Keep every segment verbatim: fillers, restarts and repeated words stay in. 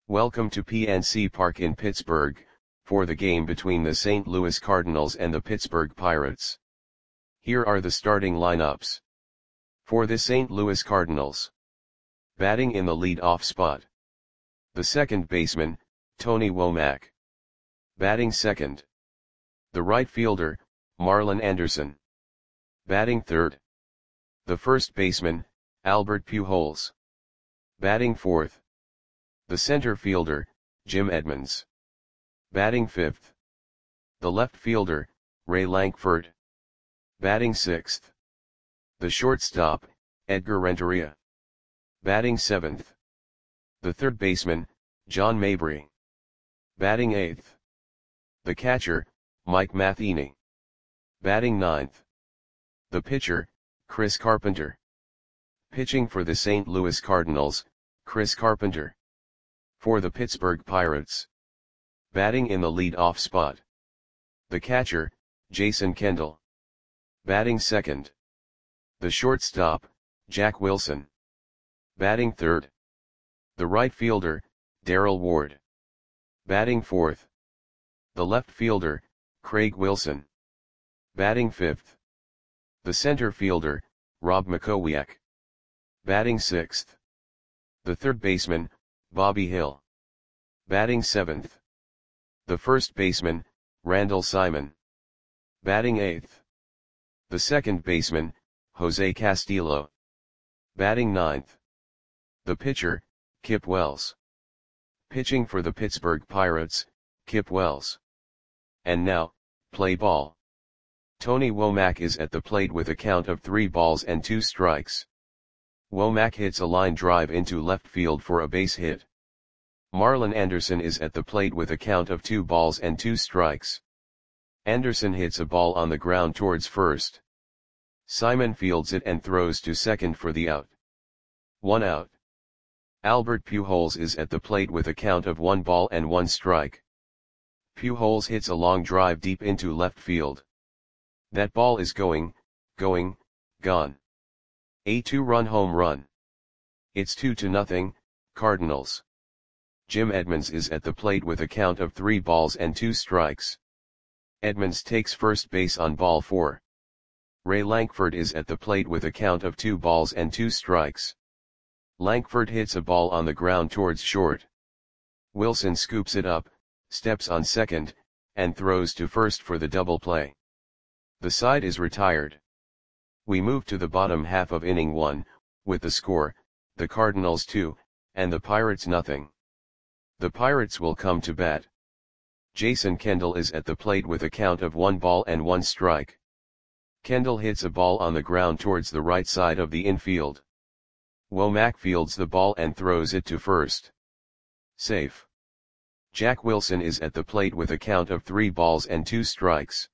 Welcome to P N C Park in Pittsburgh, for the game between the Saint Louis Cardinals and the Pittsburgh Pirates. Here are the starting lineups. For the Saint Louis Cardinals. Batting in the lead-off spot. The second baseman, Tony Womack. Batting second. The right fielder, Marlon Anderson. Batting third. The first baseman, Albert Pujols. Batting fourth. The center fielder, Jim Edmonds. Batting fifth. The left fielder, Ray Lankford. Batting sixth. The shortstop, Edgar Renteria. Batting seventh. The third baseman, John Mabry. Batting eighth. The catcher, Mike Matheny. Batting ninth. The pitcher, Chris Carpenter. Pitching for the Saint Louis Cardinals, Chris Carpenter. For the Pittsburgh Pirates. Batting in the lead-off spot. The catcher, Jason Kendall. Batting second. The shortstop, Jack Wilson. Batting third. The right fielder, Darrell Ward. Batting fourth. The left fielder, Craig Wilson. Batting fifth. The center fielder, Rob Makowiak. Batting sixth. The third baseman, Bobby Hill. Batting seventh. The first baseman, Randall Simon. Batting eighth. The second baseman, Jose Castillo. Batting ninth. The pitcher, Kip Wells. Pitching for the Pittsburgh Pirates, Kip Wells. And now, play ball. Tony Womack is at the plate with a count of three balls and two strikes. Womack hits a line drive into left field for a base hit. Marlon Anderson is at the plate with a count of two balls and two strikes. Anderson hits a ball on the ground towards first. Simon fields it and throws to second for the out. One out. Albert Pujols is at the plate with a count of one ball and one strike. Pujols hits a long drive deep into left field. That ball is going, going, gone. A two-run home run. It's two to nothing, Cardinals. Jim Edmonds is at the plate with a count of three balls and two strikes. Edmonds takes first base on ball four. Ray Lankford is at the plate with a count of two balls and two strikes. Lankford hits a ball on the ground towards short. Wilson scoops it up, steps on second, and throws to first for the double play. The side is retired. We move to the bottom half of inning one, with the score, the Cardinals two, and the Pirates nothing. The Pirates will come to bat. Jason Kendall is at the plate with a count of one ball and one strike. Kendall hits a ball on the ground towards the right side of the infield. Womack fields the ball and throws it to first. Safe. Jack Wilson is at the plate with a count of three balls and two strikes.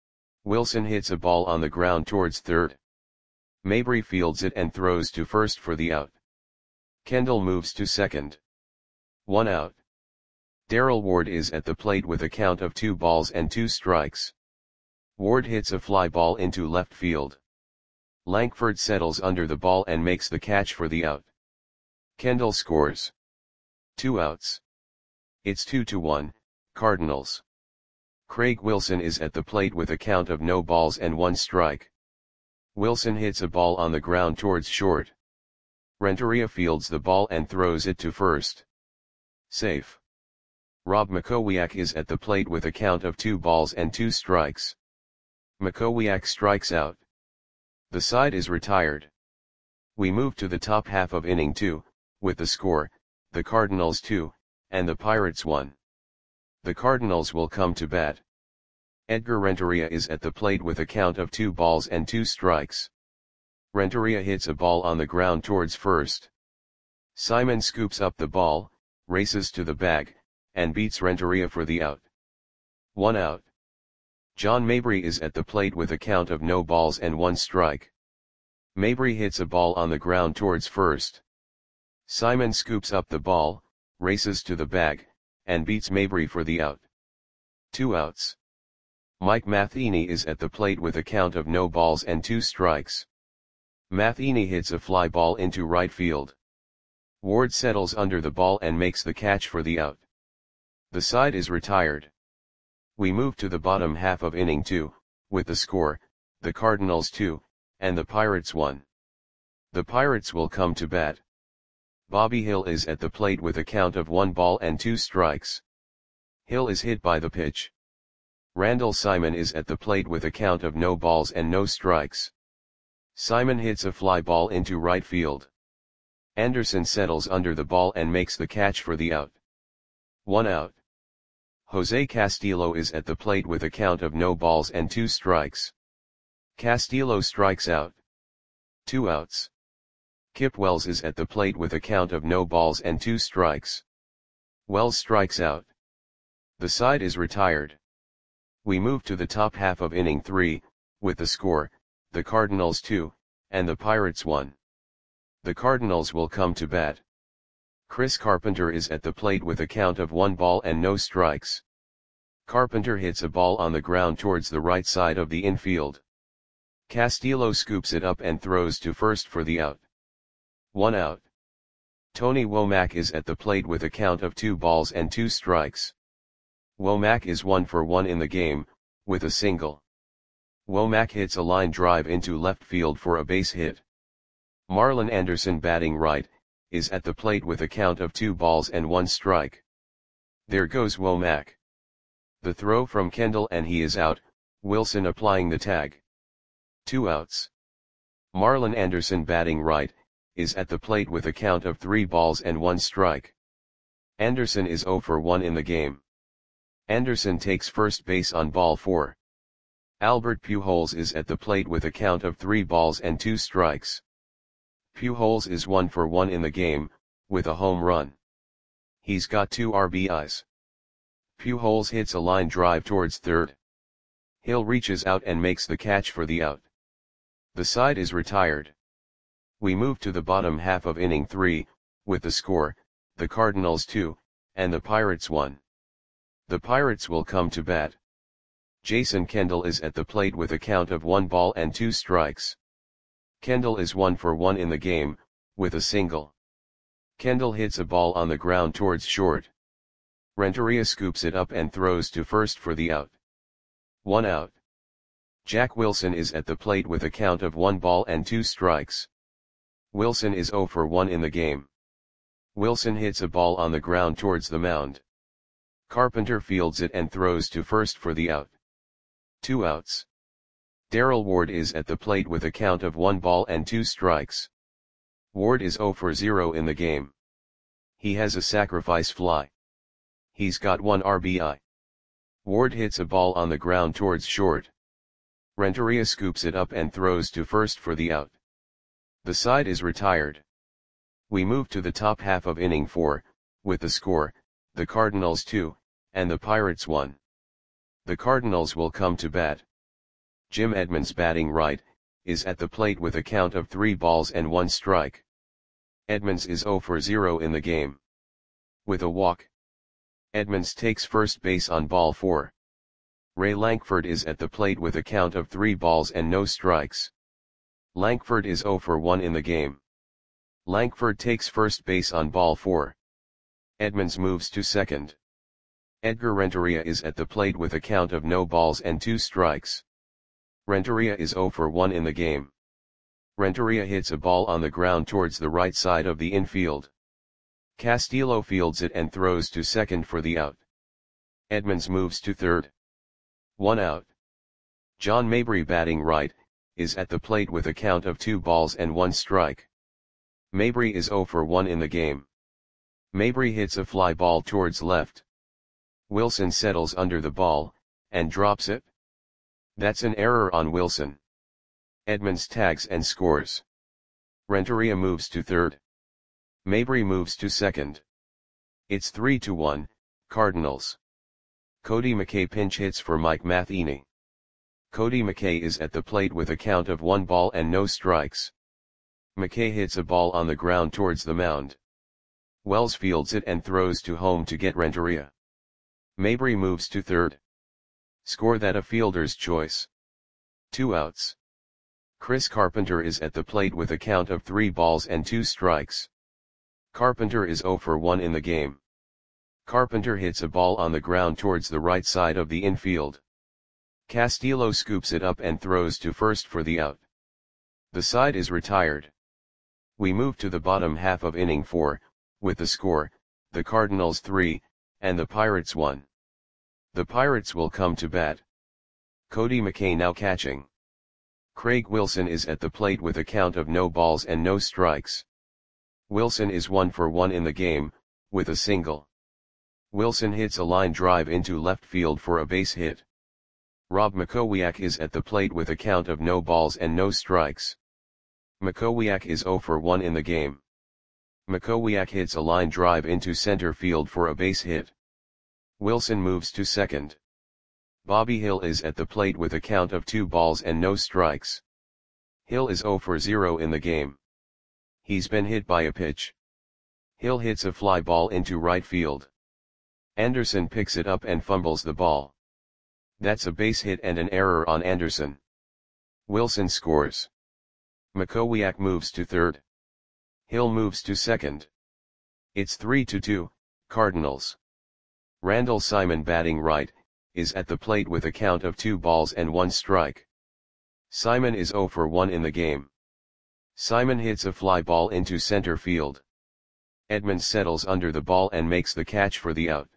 Wilson hits a ball on the ground towards third. Mabry fields it and throws to first for the out. Kendall moves to second. One out. Darrell Ward is at the plate with a count of two balls and two strikes. Ward hits a fly ball into left field. Lankford settles under the ball and makes the catch for the out. Kendall scores. Two outs. It's two to one, Cardinals. Craig Wilson is at the plate with a count of no balls and one strike. Wilson hits a ball on the ground towards short. Renteria fields the ball and throws it to first. Safe. Rob Makowiak is at the plate with a count of two balls and two strikes. Makowiak strikes out. The side is retired. We move to the top half of inning two, with the score, the Cardinals two, and the Pirates one. The Cardinals will come to bat. Edgar Renteria is at the plate with a count of two balls and two strikes. Renteria hits a ball on the ground towards first. Simon scoops up the ball, races to the bag, and beats Renteria for the out. One out. John Mabry is at the plate with a count of no balls and one strike. Mabry hits a ball on the ground towards first. Simon scoops up the ball, races to the bag, and beats Mabry for the out. Two outs. Mike Matheny is at the plate with a count of no balls and two strikes. Matheny hits a fly ball into right field. Ward settles under the ball and makes the catch for the out. The side is retired. We move to the bottom half of inning two, with the score, the Cardinals two, and the Pirates one. The Pirates will come to bat. Bobby Hill is at the plate with a count of one ball and two strikes. Hill is hit by the pitch. Randall Simon is at the plate with a count of no balls and no strikes. Simon hits a fly ball into right field. Anderson settles under the ball and makes the catch for the out. One out. Jose Castillo is at the plate with a count of no balls and two strikes. Castillo strikes out. Two outs. Kip Wells is at the plate with a count of no balls and two strikes. Wells strikes out. The side is retired. We move to the top half of inning three, with the score, the Cardinals two, and the Pirates one. The Cardinals will come to bat. Chris Carpenter is at the plate with a count of one ball and no strikes. Carpenter hits a ball on the ground towards the right side of the infield. Castillo scoops it up and throws to first for the out. One out. Tony Womack is at the plate with a count of two balls and two strikes. Womack is one for one in the game, with a single. Womack hits a line drive into left field for a base hit. Marlon Anderson, batting right, is at the plate with a count of two balls and one strike. There goes Womack. The throw from Kendall and he is out, Wilson applying the tag. Two outs. Marlon Anderson, batting right, is at the plate with a count of three balls and one strike. Anderson is zero for one in the game. Anderson takes first base on ball four. Albert Pujols is at the plate with a count of three balls and two strikes. Pujols is one for one in the game, with a home run. He's got two R B Is. Pujols hits a line drive towards third. Hill reaches out and makes the catch for the out. The side is retired. We move to the bottom half of inning three, with the score, the Cardinals two, and the Pirates one. The Pirates will come to bat. Jason Kendall is at the plate with a count of one ball and two strikes. Kendall is one for one in the game, with a single. Kendall hits a ball on the ground towards short. Renteria scoops it up and throws to first for the out. One out. Jack Wilson is at the plate with a count of one ball and two strikes. Wilson is zero for one in the game. Wilson hits a ball on the ground towards the mound. Carpenter fields it and throws to first for the out. Two outs. Darrell Ward is at the plate with a count of one ball and two strikes. Ward is zero for zero in the game. He has a sacrifice fly. He's got one R B I. Ward hits a ball on the ground towards short. Renteria scoops it up and throws to first for the out. The side is retired. We move to the top half of inning four, with the score, the Cardinals two, and the Pirates one. The Cardinals will come to bat. Jim Edmonds, batting right, is at the plate with a count of three balls and one strike. Edmonds is zero for zero in the game. With a walk. Edmonds takes first base on ball four. Ray Lankford is at the plate with a count of three balls and no strikes. Lankford is zero for one in the game. Lankford takes first base on ball four. Edmonds moves to second. Edgar Renteria is at the plate with a count of no balls and two strikes. Renteria is zero for one in the game. Renteria hits a ball on the ground towards the right side of the infield. Castillo fields it and throws to second for the out. Edmonds moves to third. One out. John Mabry, batting right, is at the plate with a count of two balls and one strike. Mabry is zero for one in the game. Mabry hits a fly ball towards left. Wilson settles under the ball, and drops it. That's an error on Wilson. Edmonds tags and scores. Renteria moves to third. Mabry moves to second. It's three to one, Cardinals. Cody McKay pinch hits for Mike Matheny. Cody McKay is at the plate with a count of one ball and no strikes. McKay hits a ball on the ground towards the mound. Wells fields it and throws to home to get Renteria. Mabry moves to third. Score that a fielder's choice. Two outs. Chris Carpenter is at the plate with a count of three balls and two strikes. Carpenter is zero for one in the game. Carpenter hits a ball on the ground towards the right side of the infield. Castillo scoops it up and throws to first for the out. The side is retired. We move to the bottom half of inning four, with the score, the Cardinals three, and the Pirates one. The Pirates will come to bat. Cody McKay now catching. Craig Wilson is at the plate with a count of no balls and no strikes. Wilson is one for one in the game, with a single. Wilson hits a line drive into left field for a base hit. Rob Makowiak is at the plate with a count of no balls and no strikes. Makowiak is zero for one in the game. Makowiak hits a line drive into center field for a base hit. Wilson moves to second. Bobby Hill is at the plate with a count of two balls and no strikes. Hill is zero for zero in the game. He's been hit by a pitch. Hill hits a fly ball into right field. Anderson picks it up and fumbles the ball. That's a base hit and an error on Anderson. Wilson scores. Makowiak moves to third. Hill moves to second. It's three to two, Cardinals. Randall Simon, batting right, is at the plate with a count of two balls and one strike. Simon is zero for one in the game. Simon hits a fly ball into center field. Edmonds settles under the ball and makes the catch for the out.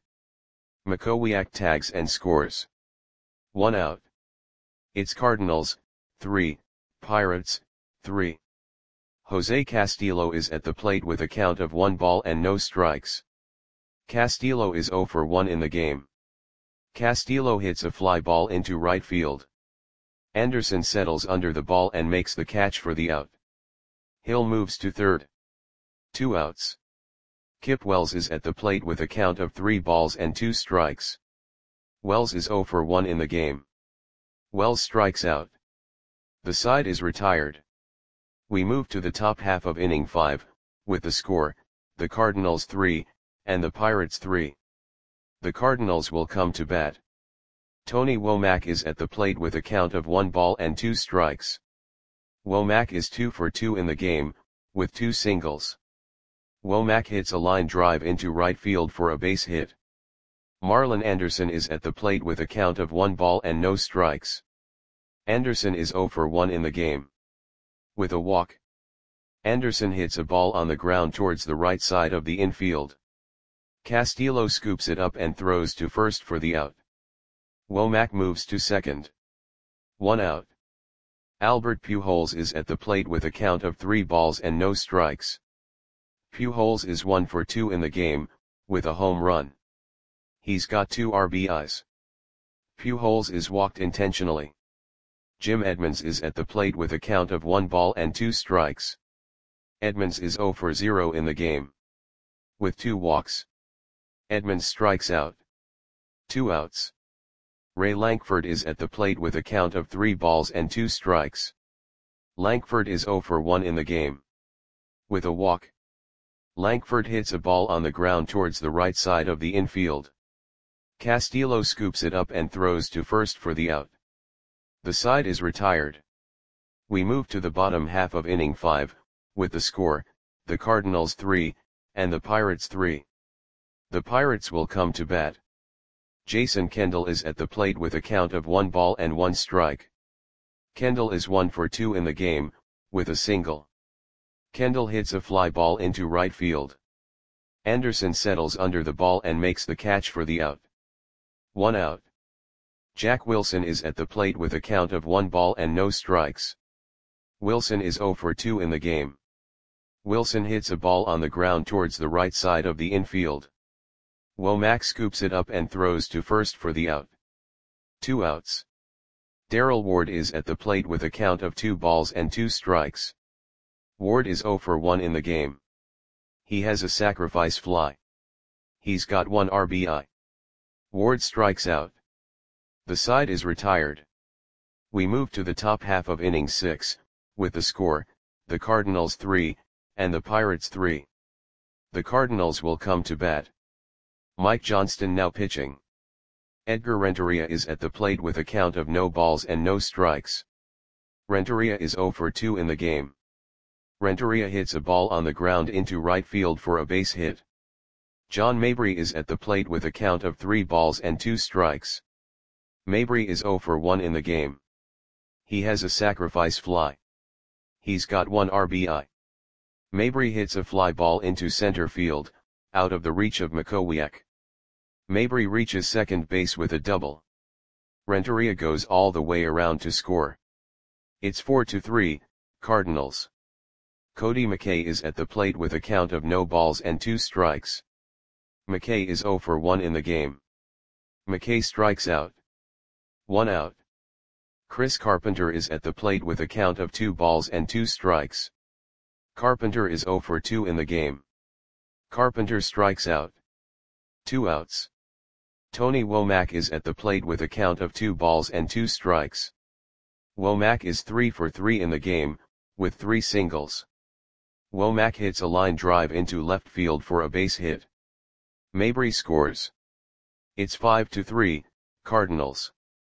Makowiak tags and scores. One out. It's Cardinals, three, Pirates, three. Jose Castillo is at the plate with a count of one ball and no strikes. Castillo is zero for one in the game. Castillo hits a fly ball into right field. Anderson settles under the ball and makes the catch for the out. Hill moves to third. Two outs. Kip Wells is at the plate with a count of three balls and two strikes. Wells is zero for one in the game. Wells strikes out. The side is retired. We move to the top half of inning five, with the score, the Cardinals three, and the Pirates three. The Cardinals will come to bat. Tony Womack is at the plate with a count of one ball and two strikes. Womack is two for two in the game, with two singles. Womack hits a line drive into right field for a base hit. Marlon Anderson is at the plate with a count of one ball and no strikes. Anderson is zero for one in the game. With a walk. Anderson hits a ball on the ground towards the right side of the infield. Castillo scoops it up and throws to first for the out. Womack moves to second. One out. Albert Pujols is at the plate with a count of three balls and no strikes. Pujols is one for two in the game, with a home run. He's got two R B Is. Pujols is walked intentionally. Jim Edmonds is at the plate with a count of one ball and two strikes. Edmonds is zero for zero in the game. With two walks. Edmonds strikes out. Two outs. Ray Lankford is at the plate with a count of three balls and two strikes. Lankford is zero for one in the game. With a walk. Lankford hits a ball on the ground towards the right side of the infield. Castillo scoops it up and throws to first for the out. The side is retired. We move to the bottom half of inning five, with the score, the Cardinals three, and the Pirates three. The Pirates will come to bat. Jason Kendall is at the plate with a count of one ball and one strike. Kendall is one for two in the game, with a single. Kendall hits a fly ball into right field. Anderson settles under the ball and makes the catch for the out. One out. Jack Wilson is at the plate with a count of one ball and no strikes. Wilson is zero for two in the game. Wilson hits a ball on the ground towards the right side of the infield. Womack scoops it up and throws to first for the out. Two outs. Darrell Ward is at the plate with a count of two balls and two strikes. Ward is zero for one in the game. He has a sacrifice fly. He's got one R B I. Ward strikes out. The side is retired. We move to the top half of inning six, with the score, the Cardinals three, and the Pirates three. The Cardinals will come to bat. Mike Johnston now pitching. Edgar Renteria is at the plate with a count of no balls and no strikes. Renteria is zero for two in the game. Renteria hits a ball on the ground into right field for a base hit. John Mabry is at the plate with a count of three balls and two strikes. Mabry is zero for one in the game. He has a sacrifice fly. He's got one R B I. Mabry hits a fly ball into center field, out of the reach of Makowiak. Mabry reaches second base with a double. Renteria goes all the way around to score. It's four to three, Cardinals. Cody McKay is at the plate with a count of no balls and two strikes. McKay is zero for one in the game. McKay strikes out. One out. Chris Carpenter is at the plate with a count of two balls and two strikes. Carpenter is zero for two in the game. Carpenter strikes out. Two outs. Tony Womack is at the plate with a count of two balls and two strikes. Womack is three for three in the game, with three singles. Womack hits a line drive into left field for a base hit. Mabry scores. It's five to three, Cardinals.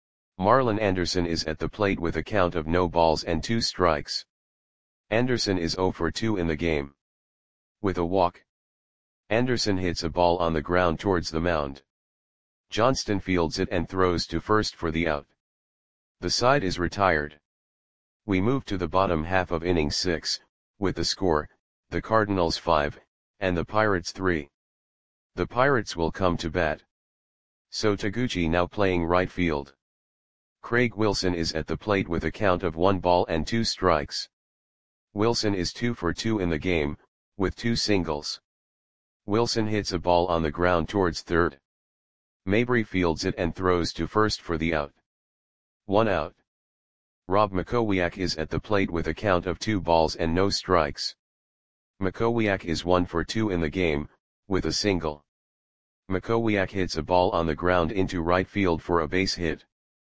Marlon Anderson is at the plate with a count of no balls and two strikes. Anderson is zero for two in the game. With a walk. Anderson hits a ball on the ground towards the mound. Johnston fields it and throws to first for the out. The side is retired. We move to the bottom half of inning six, with the score, the Cardinals five, and the Pirates three. The Pirates will come to bat. So Taguchi now playing right field. Craig Wilson is at the plate with a count of one ball and two strikes. Wilson is two for two in the game, with two singles. Wilson hits a ball on the ground towards third. Mabry fields it and throws to first for the out. One out. Rob Makowiak is at the plate with a count of two balls and no strikes. Makowiak is one for two in the game, with a single. Makowiak hits a ball on the ground into right field for a base hit.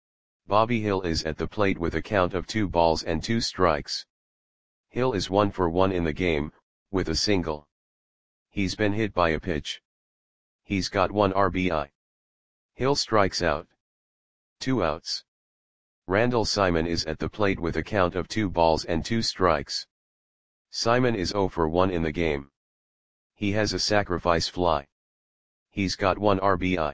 Bobby Hill is at the plate with a count of two balls and two strikes. Hill is one for one in the game, with a single. He's been hit by a pitch. He's got one R B I. Hill strikes out. Two outs. Randall Simon is at the plate with a count of two balls and two strikes. Simon is zero for one in the game. He has a sacrifice fly. He's got one R B I.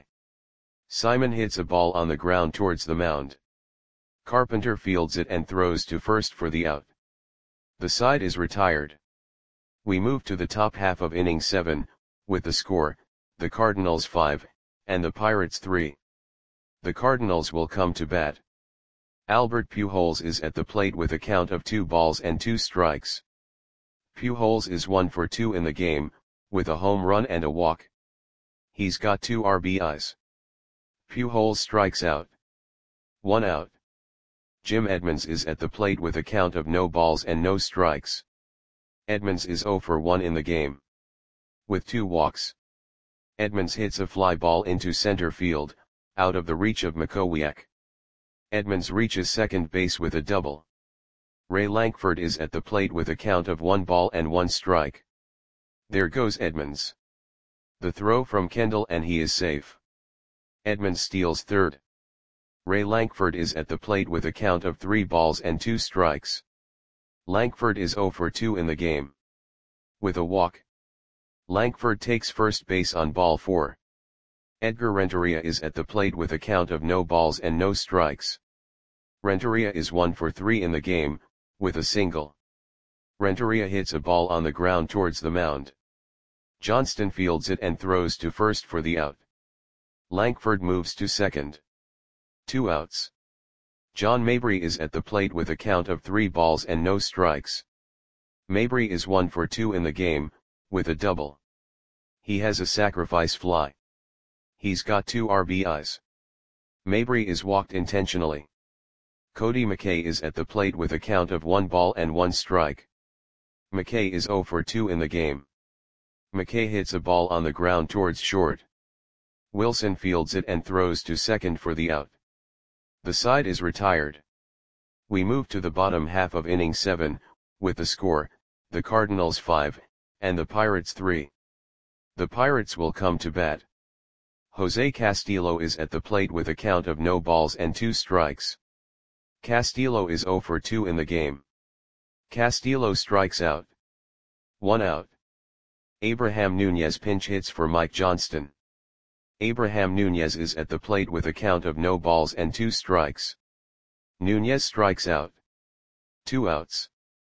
Simon hits a ball on the ground towards the mound. Carpenter fields it and throws to first for the out. The side is retired. We move to the top half of inning seven, with the score, the Cardinals five, and the Pirates three. The Cardinals will come to bat. Albert Pujols is at the plate with a count of two balls and two strikes. Pujols is one for two in the game, with a home run and a walk. He's got two R B Is. Pujols strikes out. One out. Jim Edmonds is at the plate with a count of no balls and no strikes. Edmonds is zero for one in the game. With two walks. Edmonds hits a fly ball into center field, out of the reach of Makowiak. Edmonds reaches second base with a double. Ray Lankford is at the plate with a count of one ball and one strike. There goes Edmonds. The throw from Kendall and he is safe. Edmonds steals third. Ray Lankford is at the plate with a count of three balls and two strikes. Lankford is zero for two in the game. With a walk. Lankford takes first base on ball four. Edgar Renteria is at the plate with a count of no balls and no strikes. Renteria is one for three in the game, with a single. Renteria hits a ball on the ground towards the mound. Johnston fields it and throws to first for the out. Lankford moves to second. Two outs. John Mabry is at the plate with a count of three balls and no strikes. Mabry is one for two in the game, with a double. He has a sacrifice fly. He's got two R B Is. Mabry is walked intentionally. Cody McKay is at the plate with a count of one ball and one strike. McKay is zero for two in the game. McKay hits a ball on the ground towards short. Wilson fields it and throws to second for the out. The side is retired. We move to the bottom half of inning seven, with the score, the Cardinals five, and the Pirates three. The Pirates will come to bat. Jose Castillo is at the plate with a count of no balls and two strikes. Castillo is zero for two in the game. Castillo strikes out. One out. Abraham Nunez pinch hits for Mike Johnston. Abraham Nunez is at the plate with a count of no balls and two strikes. Nunez strikes out. Two outs.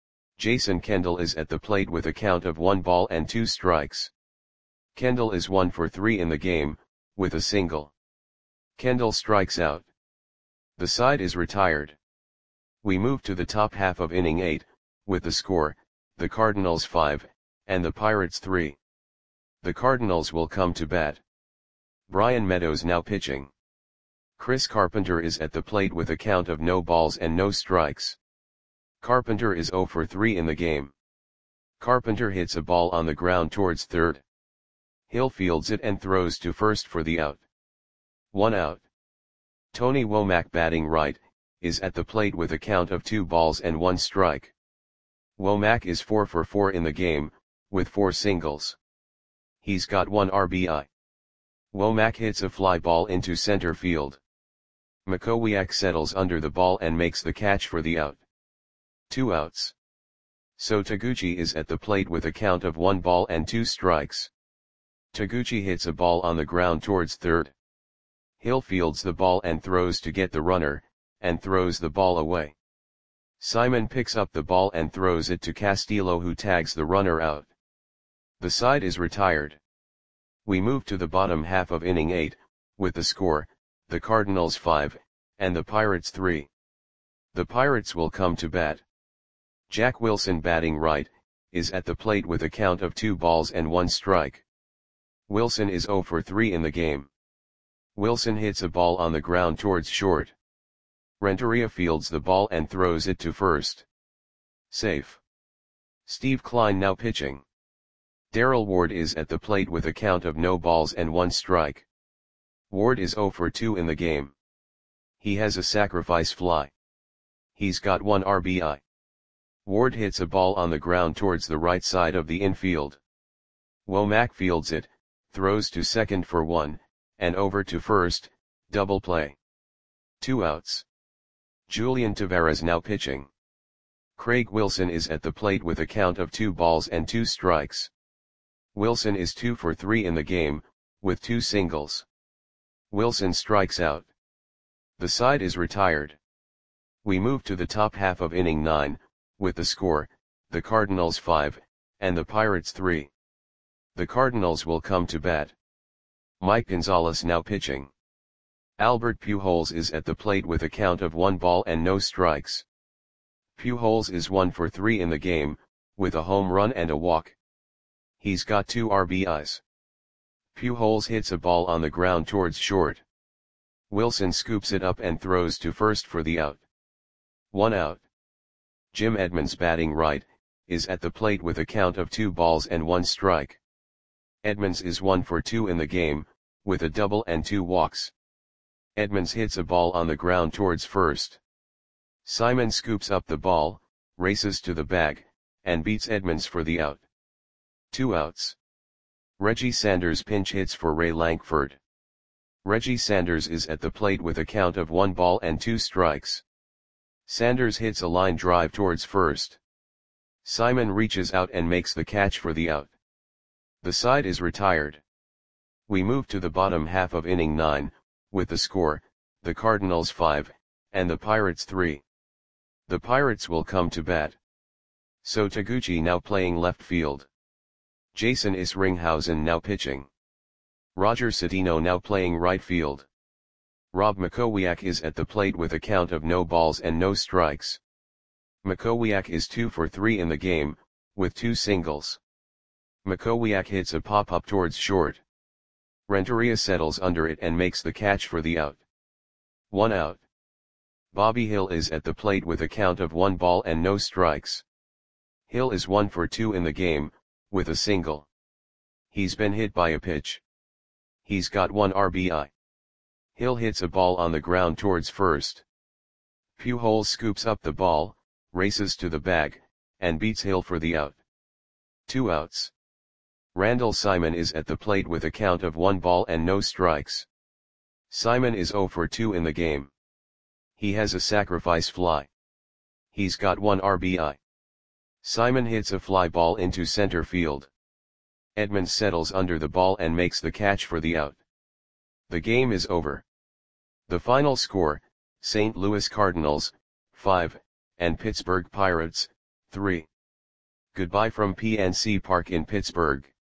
Jason Kendall is at the plate with a count of one ball and two strikes. Kendall is one for three in the game, with a single. Kendall strikes out. The side is retired. We move to the top half of inning eight, with the score, the Cardinals five, and the Pirates three. The Cardinals will come to bat. Brian Meadows now pitching. Chris Carpenter is at the plate with a count of no balls and no strikes. Carpenter is zero for three in the game. Carpenter hits a ball on the ground towards third. Hill fields it and throws to first for the out. One out. Tony Womack batting right, is at the plate with a count of two balls and one strike. Womack is four for four in the game, with four singles. He's got one R B I. Womack hits a fly ball into center field. Makowiak settles under the ball and makes the catch for the out. Two outs. So Taguchi is at the plate with a count of one ball and two strikes. Taguchi hits a ball on the ground towards third. Hill fields the ball and throws to get the runner, and throws the ball away. Simon picks up the ball and throws it to Castillo, who tags the runner out. The side is retired. We move to the bottom half of inning eight, with the score, the Cardinals five, and the Pirates three. The Pirates will come to bat. Jack Wilson batting right, is at the plate with a count of two balls and one strike. Wilson is zero for three in the game. Wilson hits a ball on the ground towards short. Renteria fields the ball and throws it to first. Safe. Steve Klein now pitching. Darrell Ward is at the plate with a count of no balls and one strike. Ward is zero for two in the game. He has a sacrifice fly. He's got one R B I. Ward hits a ball on the ground towards the right side of the infield. Womack fields it, throws to second for one, and over to first, double play. Two outs. Julian Tavares now pitching. Craig Wilson is at the plate with a count of two balls and two strikes. Wilson is two for three in the game, with two singles. Wilson strikes out. The side is retired. We move to the top half of inning nine, with the score, the Cardinals five, and the Pirates three. The Cardinals will come to bat. Mike Gonzalez now pitching. Albert Pujols is at the plate with a count of one ball and no strikes. Pujols is one for three in the game, with a home run and a walk. He's got two R B Is. Pujols hits a ball on the ground towards short. Wilson scoops it up and throws to first for the out. One out. Jim Edmonds batting right, is at the plate with a count of two balls and one strike. Edmonds is one for two in the game, with a double and two walks. Edmonds hits a ball on the ground towards first. Simon scoops up the ball, races to the bag, and beats Edmonds for the out. Two outs. Reggie Sanders pinch hits for Ray Lankford. Reggie Sanders is at the plate with a count of one ball and two strikes. Sanders hits a line drive towards first. Simon reaches out and makes the catch for the out. The side is retired. We move to the bottom half of inning nine, with the score, the Cardinals five, and the Pirates three. The Pirates will come to bat. So Taguchi now playing left field. Jason Isringhausen now pitching. Roger Cedeno now playing right field. Rob Makowiak is at the plate with a count of no balls and no strikes. Makowiak is two for three in the game, with two singles. Makowiak hits a pop-up towards short. Renteria settles under it and makes the catch for the out. One out. Bobby Hill is at the plate with a count of one ball and no strikes. Hill is one for two in the game, with a single. He's been hit by a pitch. He's got one R B I. Hill hits a ball on the ground towards first. Pujols scoops up the ball, races to the bag, and beats Hill for the out. Two outs. Randall Simon is at the plate with a count of one ball and no strikes. Simon is zero for two in the game. He has a sacrifice fly. He's got one R B I. Simon hits a fly ball into center field. Edmonds settles under the ball and makes the catch for the out. The game is over. The final score, Saint Louis Cardinals, five, and Pittsburgh Pirates, three. Goodbye from P N C Park in Pittsburgh.